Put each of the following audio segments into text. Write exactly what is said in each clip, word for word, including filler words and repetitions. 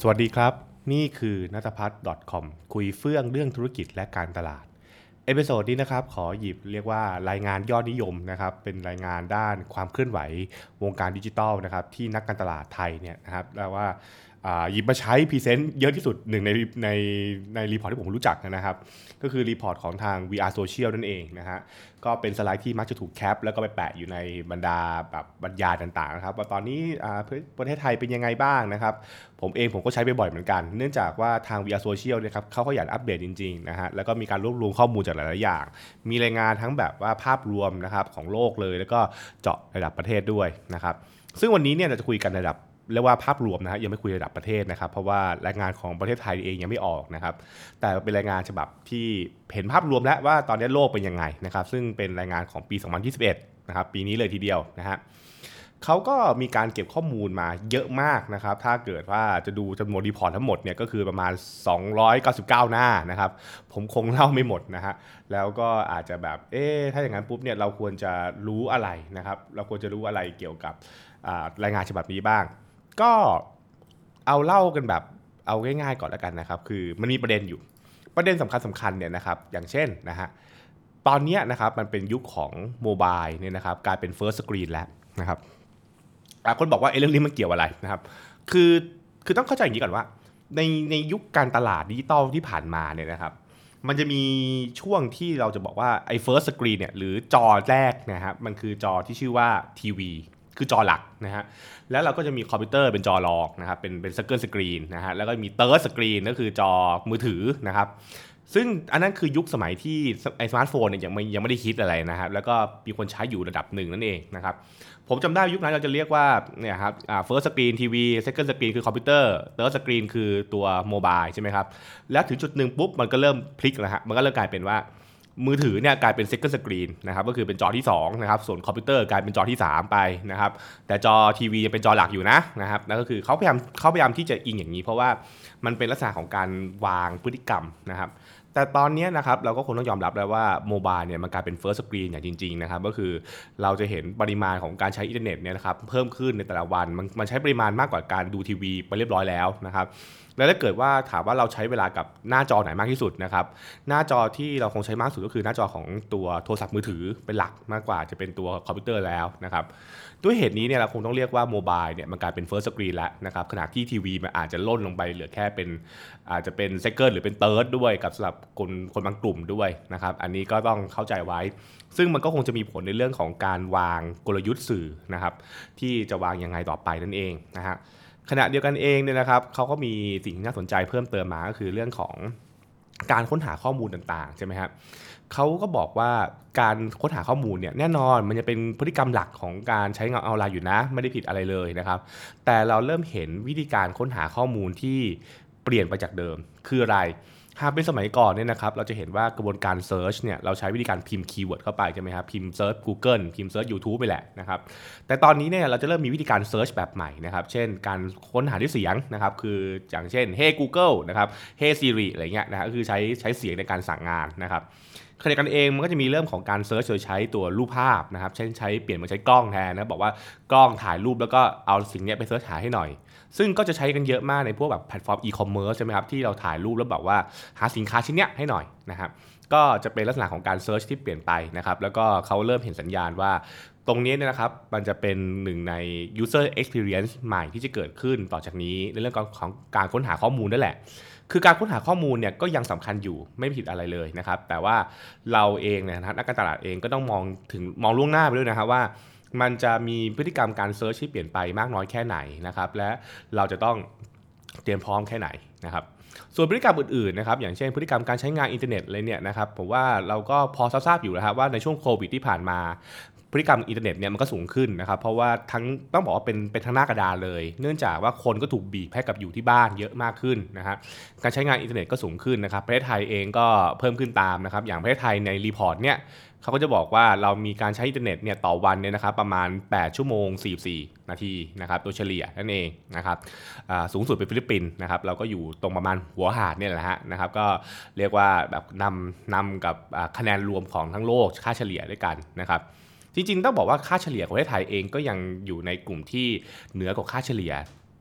สวัสดีครับนี่คือนัทพัฒน์ .com คุยเฟื่องเรื่องธุรกิจและการตลาดเอพิโซดนี้นะครับขอหยิบเรียกว่ารายงานยอดนิยมนะครับเป็นรายงานด้านความเคลื่อนไหววงการดิจิทัลนะครับที่นักการตลาดไทยเนี่ยนะครับแล้วว่าหยิบมาใช้พรีเซนต์เยอะที่สุดหนึ่งในในในรีพอร์ตที่ผมรู้จักนะครับก็คือรีพอร์ตของทาง วี อาร์ Social นั่นเองนะฮะก็เป็นสไลด์ที่มักจะถูกแคปแล้วก็ไปแปะอยู่ในบรรดาแบบบรรยายต่างๆนะครับว่าตอนนี้ประเทศไทยเป็นยังไงบ้างนะครับผมเองผมก็ใช้ไปบ่อยเหมือนกันเนื่องจากว่าทาง วี อาร์ Social เนี่ยครับเขาขยันอัปเดตจริงๆนะฮะแล้วก็มีการรวบรวมข้อมูลจากหลายๆอย่างมีรายงานทั้งแบบว่าภาพรวมนะครับของโลกเลยแล้วก็เจาะระดับประเทศด้วยนะครับซึ่งวันนี้เนี่ยเราจะคุยกันระดับเรียกว่าภาพรวมนะฮะยังไม่คุยระดับประเทศนะครับเพราะว่ารายงานของประเทศไทยเองยังไม่ออกนะครับแต่เป็นรายงานฉบับที่เห็นภาพรวมแล้วว่าตอนนี้โลกเป็นยังไงนะครับซึ่งเป็นรายงานของปีสองพันยี่สิบเอ็ดนะครับปีนี้เลยทีเดียวนะฮะเขาก็มีการเก็บข้อมูลมาเยอะมากนะครับถ้าเกิดว่าจะดูจำนวนรีพอร์ตทั้งหมดเนี่ยก็คือประมาณสองร้อยเก้าสิบเก้าหน้านะครับผมคงเล่าไม่หมดนะฮะแล้วก็อาจจะแบบเอ๊ะถ้าอย่างนั้นปุ๊บเนี่ยเราควรจะรู้อะไรนะครับเราควรจะรู้อะไรเกี่ยวกับรายงานฉบับนี้บ้างก็เอาเล่ากันแบบเอาง่ายๆก่อนแล้วกันนะครับคือมันมีประเด็นอยู่ประเด็นสำคัญสำคัญเนี่ยนะครับอย่างเช่นนะฮะตอนนี้นะครับมันเป็นยุคของโมบายเนี่ยนะครับกลายเป็น First Screen แล้วนะครับคนบอกว่าไอ้เรื่องนี้มันเกี่ยวอะไรนะครับคือคือต้องเข้าใจอย่างนี้ก่อนว่าในในยุคการตลาดดิจิตอลที่ผ่านมาเนี่ยนะครับมันจะมีช่วงที่เราจะบอกว่าไอ้ First Screen เนี่ยหรือจอแรกนะครับมันคือจอที่ชื่อว่าทีวีคือจอหลักนะฮะแล้วเราก็จะมีคอมพิวเตอร์เป็นจอรองนะครับเป็นเป็น Second Screen นะฮะแล้วก็มี Third Screen ก็คือจอมือถือนะครับซึ่งอันนั้นคือยุคสมัยที่ไอ้สมาร์ทโฟนเนี่ยยังไม่ยังไม่ได้ฮิตอะไรนะครับแล้วก็มีคนใช้อยู่ระดับหนึ่งนั่นเองนะครับผมจำได้ยุคนั้นเราจะเรียกว่าเนี่ยครับอ่า first screen ที วี second screen คือคอมพิวเตอร์ third screen คือตัวโมบายใช่ไหมครับแล้วถึงจุดหนึ่งปุ๊บมันก็เริ่มพลิกแล้วฮะมันก็เริ่มกลายเป็นว่ามือถือเนี่ยกลายเป็น second screen นะครับก็คือเป็นจอที่สองนะครับส่วนคอมพิวเตอร์กลายเป็นจอที่สามไปนะครับแต่จอทีวียังเป็นจอหลักอยู่นะนะครับนั่นก็คือเขาพยายามเขาพยายามที่จะอิงอย่างนี้เพราะว่ามันเป็นลักษณะของการวางพฤติกรรมนะครับแต่ตอนนี้นะครับเราก็คงต้องยอมรับแล้วว่าโมบายเนี่ยมันกลายเป็น first screen อย่างจริงๆนะครับก็คือเราจะเห็นปริมาณของการใช้อินเทอร์เน็ตเนี่ยนะครับเพิ่มขึ้นในแต่ละวันมันมันใช้ปริมาณมากกว่าการดูทีวีไปเรียบร้อยแล้วนะครับแล้วถ้าเกิดว่าถามว่าเราใช้เวลากับหน้าจอไหนมากที่สุดนะครับหน้าจอที่เราคงใช้มากสุดก็คือหน้าจอของตัวโทรศัพท์มือถือเป็นหลักมากกว่าจะเป็นตัวคอมพิวเตอร์แล้วนะครับด้วยเหตุนี้เนี่ยเราคงต้องเรียกว่าโมบายเนี่ยมันกลายเป็น first screen แล้วนะครับขณะที่ทีวีมันอาจจะล่นลงไปเหลือแค่เป็นอาจจะเป็น second หรือเป็น third ด้วยกับสำหรับคนคนบางกลุ่มด้วยนะครับอันนี้ก็ต้องเข้าใจไว้ซึ่งมันก็คงจะมีผลในเรื่องของการวางกลยุทธ์สื่อนะครับที่จะวางยังไงต่อไปนั่นเองนะฮะขณะเดียวกันเองเนี่ยนะครับเขาก็มีสิ่งที่น่าสนใจเพิ่มเติมมาก็คือเรื่องของการค้นหาข้อมูลต่างๆใช่ไหมครับเขาก็บอกว่าการค้นหาข้อมูลเนี่ยแน่นอนมันจะเป็นพฤติกรรมหลักของการใช้งานออนไลน์อยู่นะไม่ได้ผิดอะไรเลยนะครับแต่เราเริ่มเห็นวิธีการค้นหาข้อมูลที่เปลี่ยนไปจากเดิมคืออะไรหากเป็นสมัยก่อนเนี่ยนะครับเราจะเห็นว่ากระบวนการ search เนี่ยเราใช้วิธีการพิมพ์คีย์เวิร์ดเข้าไปใช่ไหมครับพิมพ์ search Google พิมพ์ search YouTube ไปแหละนะครับแต่ตอนนี้เนี่ยเราจะเริ่มมีวิธีการ search แบบใหม่นะครับเช่นการค้นหาด้วยเสียงนะครับคืออย่างเช่น Hey Google นะครับ Hey Siri อะไรเงี้ยนะก็คือใช้ใช้เสียงในการสั่งงานนะครับขณะกันเองมันก็จะมีเรื่องของการเซิร์ชโดยใช้ตัวรูปภาพนะครับเช่นใช้เปลี่ยนมาใช้กล้องแทนนะบอกว่ากล้องถ่ายรูปแล้วก็เอาสิ่งนี้ไปเซิร์ชหาให้หน่อยซึ่งก็จะใช้กันเยอะมากในพวกแบบแพลตฟอร์มอีคอมเมิร์ซใช่ไหมครับที่เราถ่ายรูปแล้วบอกว่าหาสินค้าชิ้นนี้ให้หน่อยนะครับก็จะเป็นลักษณะของการเซิร์ชที่เปลี่ยนไปนะครับแล้วก็เขาเริ่มเห็นสัญญาณว่าตรงนี้เนี่ยนะครับมันจะเป็นหนึ่งใน user experience ใหม่ที่จะเกิดขึ้นต่อจากนี้ในเรื่องของการค้นหาข้อมูลนั่นแหละคือการค้นหาข้อมูลเนี่ยก็ยังสำคัญอยู่ไม่ผิดอะไรเลยนะครับแต่ว่าเราเองเนี่ยนักการตลาดเองก็ต้องมองถึงมองล่วงหน้าไปด้วยนะครับว่ามันจะมีพฤติกรรมการเซิร์ชที่เปลี่ยนไปมากน้อยแค่ไหนนะครับและเราจะต้องเตรียมพร้อมแค่ไหนนะครับส่วนพฤติกรรมอื่นๆนะครับอย่างเช่นพฤติกรรมการใช้งานอินเทอร์เน็ตอะไรเนี่ยนะครับผมว่าเราก็พอทราบอยู่นะครับว่าในช่วงโควิดที่ผ่านมาพฤติกรรมอินเทอร์เน็ตเนี่ยมันก็สูงขึ้นนะครับเพราะว่าทั้งต้องบอกว่าเป็นเป็นทั้งหน้ากระดานเลยเนื่องจากว่าคนก็ถูกบีบให้กับอยู่ที่บ้านเยอะมากขึ้นนะครับการใช้งานอินเทอร์เน็ตก็สูงขึ้นนะครับประเทศไทยเองก็เพิ่มขึ้นตามนะครับอย่างประเทศไทยในรีพอร์ตเนี่ยเขาก็จะบอกว่าเรามีการใช้อินเทอร์เน็ตเนี่ยต่อวันเนี่ยนะครับประมาณแปดชั่วโมงสี่สิบสี่นาทีนะครับโดยเฉลี่ยนั่นเองนะครับสูงสุดเป็นฟิลิปปินส์นะครับเราก็อยู่ตรงประมาณหัวหาดเนี่ยแหละฮะนะครับก็เรียกว่าแบบนำนำกับคะแนนรวมของทั้งโลกค่าเฉลี่ยด้วยกันนะครับจริงๆต้องบอกว่าค่าเฉลี่ยของประเทศไทยเองก็ยังอยู่ในกลุ่มที่เหนือกว่าค่าเฉลี่ย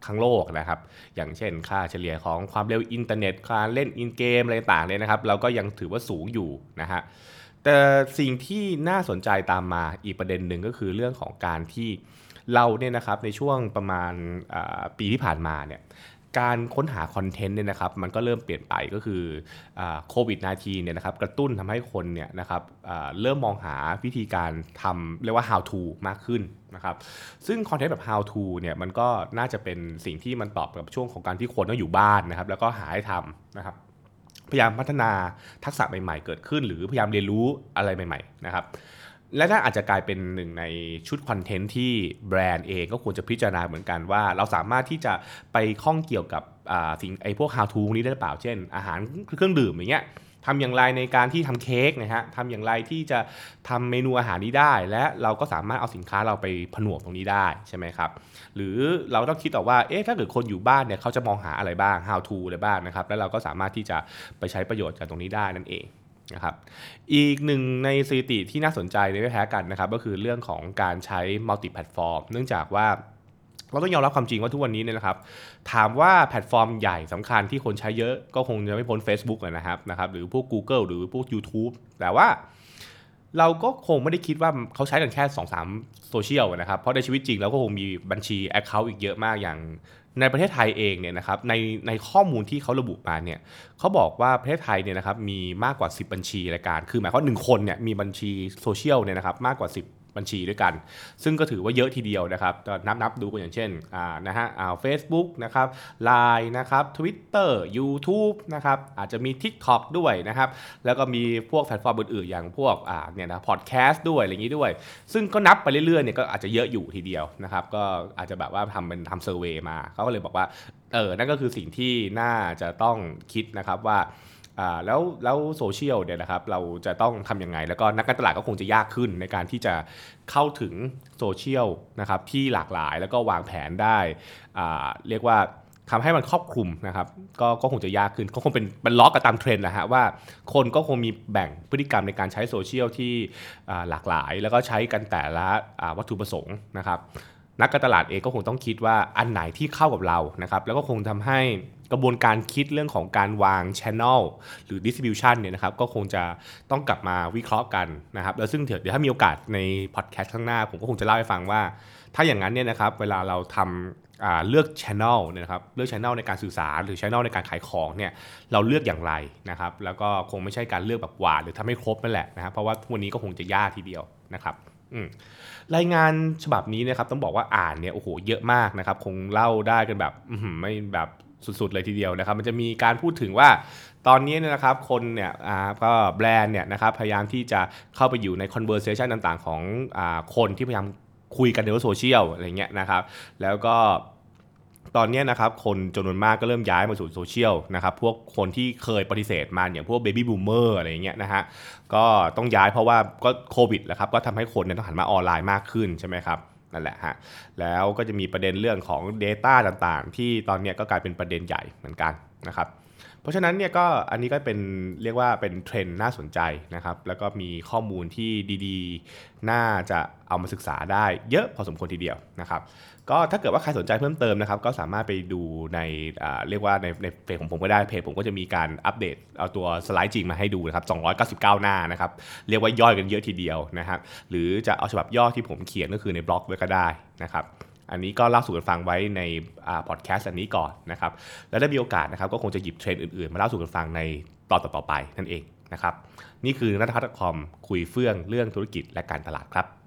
ทั้งโลกนะครับอย่างเช่นค่าเฉลี่ยของความเร็วอินเทอร์เน็ตการเล่นอินเกมอะไรต่างๆเนี่ยนะครับเราก็ยังถือว่าสูงอยู่นะฮะแต่สิ่งที่น่าสนใจตามมาอีกประเด็นหนึ่งก็คือเรื่องของการที่เราเนี่ยนะครับในช่วงประมาณปีที่ผ่านมาเนี่ยการค้นหาคอนเทนต์เนี่ยนะครับมันก็เริ่มเปลี่ยนไปก็คือโควิด สิบเก้า เนี่ยนะครับกระตุ้นทำให้คนเนี่ยนะครับเริ่มมองหาวิธีการทำเรียกว่า how to มากขึ้นนะครับซึ่งคอนเทนต์แบบ how to เนี่ยมันก็น่าจะเป็นสิ่งที่มันตอบกับช่วงของการที่คนต้องอยู่บ้านนะครับแล้วก็หาให้ทำนะครับพยายามพัฒนาทักษะใหม่ๆเกิดขึ้นหรือพยายามเรียนรู้อะไรใหม่ๆนะครับและน่าอาจจะกลายเป็นหนึ่งในชุดคอนเทนต์ที่แบรนด์เองก็ควรจะพิจารณาเหมือนกันว่าเราสามารถที่จะไปข้องเกี่ยวกับสิ่งไอ้พวก how to นี้ได้หรือเปล่าเช่นอาหารเครื่องดื่มอย่างเงี้ยทำอย่างไรในการที่ทำเค้กนะฮะทำอย่างไรที่จะทำเมนูอาหารนี้ได้และเราก็สามารถเอาสินค้าเราไปผนวกตรงนี้ได้ใช่ไหมครับหรือเราต้องคิดต่อว่าเอ๊ะถ้าเกิดคนอยู่บ้านเนี่ยเขาจะมองหาอะไรบ้าง how to อะไรบ้างนะครับแล้วเราก็สามารถที่จะไปใช้ประโยชน์จากตรงนี้ได้นั่นเองนะครับอีกหนึ่งในสถิติที่น่าสนใจไม่แพ้กันนะครับก็คือเรื่องของการใช้มัลติแพลตฟอร์มเนื่องจากว่าเราต้องยอมรับความจริงว่าทุกวันนี้เนี่ยนะครับถามว่าแพลตฟอร์มใหญ่สำคัญที่คนใช้เยอะก็คงจะไม่พ้น Facebook นะครับนะครับหรือพวก Google หรือพวก YouTube แต่ว่าเราก็คงไม่ได้คิดว่าเขาใช้กันแค่ สองสาม โซเชียลนะครับเพราะในชีวิตจริงเราก็คงมีบัญชี Account อีกเยอะมากอย่างในประเทศไทยเองเนี่ยนะครับในในข้อมูลที่เขาระบุมาเนี่ยเขาบอกว่าประเทศไทยเนี่ยนะครับมีมากกว่าสิบบัญชีรายการคือหมายความว่าหนึ่งคนเนี่ยมีบัญชีโซเชียลเนี่ยนะครับมากกว่าสิบบัญชีด้วยกันซึ่งก็ถือว่าเยอะทีเดียวนะครับนับนับดูกันอย่างเช่นอ่านะฮะอ่า Facebook นะครับ ไลน์ นะครับ Twitter YouTube นะครับอาจจะมี TikTok ด้วยนะครับแล้วก็มีพวกแพลตฟอร์มอื่นๆอย่างพวกอ่าเนี่ยนะพอดแคสต์ด้วยอะไรอย่างนี้ด้วยซึ่งก็นับไปเรื่อยๆเนี่ยก็อาจจะเยอะอยู่ทีเดียวนะครับก็อาจจะแบบว่าทำเป็นทำเซอร์เวย์มาเขาก็เลยบอกว่าเออนั่นก็คือสิ่งที่น่าจะต้องคิดนะครับว่าอ่าแล้วแล้วโซเชียลเนี่ยนะครับเราจะต้องทำยังไงแล้วก็นักการตลาดก็คงจะยากขึ้นในการที่จะเข้าถึงโซเชียลนะครับที่หลากหลายแล้วก็วางแผนได้อ่าเรียกว่าทำให้มันครอบคลุมนะครับก็ก็คงจะยากขึ้นก็คงเป็นเป็นล็อกกับตามเทรนด์แหละฮะว่าคนก็คงมีแบ่งพฤติกรรมในการใช้โซเชียลที่หลากหลายแล้วก็ใช้กันแต่ละวัตถุประสงค์นะครับนักการตลาดเองก็คงต้องคิดว่าอันไหนที่เข้ากับเรานะครับแล้วก็คงทำให้กระบวนการคิดเรื่องของการวาง channel หรือ distribution เนี่ยนะครับก็คงจะต้องกลับมาวิเคราะห์กันนะครับแล้วซึ่งเดี๋ยวถ้ามีโอกาสในพอดแคสต์ข้างหน้าผมก็คงจะเล่าให้ฟังว่าถ้าอย่างนั้นเนี่ยนะครับเวลาเราทำเลือก channel เนี่ยนะครับเลือก channel ในการสื่อสารหรือ channel ในการขายของเนี่ยเราเลือกอย่างไรนะครับแล้วก็คงไม่ใช่การเลือกแบบหวานหรือทำให้ครบนั่นแหละนะครับเพราะว่าวันนี้ก็คงจะยากทีเดียวนะครับรายงานฉบับนี้นะครับต้องบอกว่าอ่านเนี่ยโอ้โหเยอะมากนะครับคงเล่าได้กันแบบไม่แบบสุดๆเลยทีเดียวนะครับมันจะมีการพูดถึงว่าตอนนี้เนี่ยนะครับคนเนี่ยอ่าก็แบรนด์เนี่ยนะครับพยายามที่จะเข้าไปอยู่ใน conversation ต่างๆของอ่าคนที่พยายามคุยกันในโลกโซเชียลอะไรเงี้ยนะครับแล้วก็ตอนนี้นะครับคนจำนวนมากก็เริ่มย้ายมาสู่โซเชียลนะครับพวกคนที่เคยปฏิเสธมาอย่างพวกเบบี้บูมเมอร์อะไรเงี้ยนะฮะก็ต้องย้ายเพราะว่าก็โควิดแหละครับก็ทำให้คนเนี่ยต้องหันมาออนไลน์มากขึ้นใช่ไหมครับนั่นแหละฮะแล้วก็จะมีประเด็นเรื่องของ Data ต่างๆที่ตอนนี้ก็กลายเป็นประเด็นใหญ่เหมือนกันนะครับเพราะฉะนั้นเนี่ยก็อันนี้ก็เป็นเรียกว่าเป็นเทรนด์น่าสนใจนะครับแล้วก็มีข้อมูลที่ดีๆน่าจะเอามาศึกษาได้เยอะพอสมควรทีเดียวนะครับก็ถ้าเกิดว่าใครสนใจเพิ่มเติมนะครับก็สามารถไปดูในเรียกว่าในในเพจของผมก็ได้เพจผมก็จะมีการอัปเดตเอาตัวสไลด์จริงมาให้ดูนะครับสองร้อยเก้าสิบเก้าหน้านะครับเรียกว่าย่อยกันเยอะทีเดียวนะครับหรือจะเอาฉบับย่อที่ผมเขียนก็คือในบล็อกไว้ก็ได้นะครับอันนี้ก็เล่าสู่กันฟังไว้ในพอดแคสต์อันนี้ก่อนนะครับแล้วได้มีโอกาสนะครับก็คงจะหยิบเทรนด์อื่นๆมาเล่าสู่กันฟังในตอนต่อๆไปนั่นเองนะครับนี่คือนัทพัฒน์ .com คุยเฟื่องเรื่องธุรกิจและการตลาดครับ